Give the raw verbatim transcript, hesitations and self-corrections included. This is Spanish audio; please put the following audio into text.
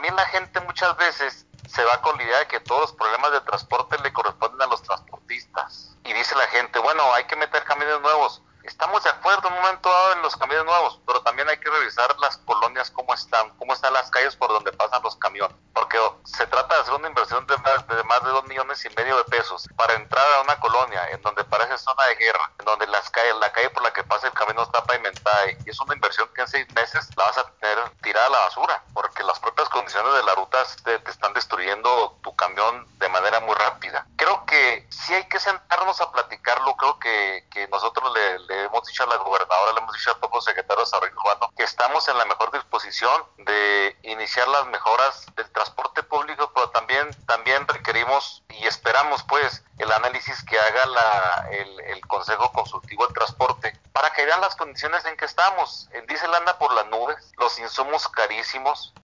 también la gente muchas veces se va con la idea de que todos los problemas de transporte le corresponden a los transportistas. Y dice la gente, bueno, hay que meter camiones nuevos. Estamos de acuerdo en un momento dado en los camiones nuevos, pero también hay que revisar las colonias, cómo están, cómo están las calles por donde pasan los camiones. Porque se trata de hacer una inversión de más de, más de dos millones y medio de pesos para entrar a una colonia en donde parece zona de guerra, en donde las calles, la calle por la que pasa el camión no está pavimentada. Y es una inversión que en seis meses la vas a tener tirada a la basura, porque las propias condiciones de la ruta te, te están destruyendo tu camión de manera muy rápida. Creo que sí hay que sentarnos a platicarlo. Creo que, que nosotros le, le hemos dicho a la gobernadora, le hemos dicho al propio secretario de Desarrollo Urbano que estamos en la mejor disposición de iniciar las mejoras del transporte público, pero también, también requerimos y esperamos pues el análisis que haga la, el, el Consejo Consultivo del Transporte para que vean las condiciones en que estamos. El diésel anda por las nubes, los insumos carísimos,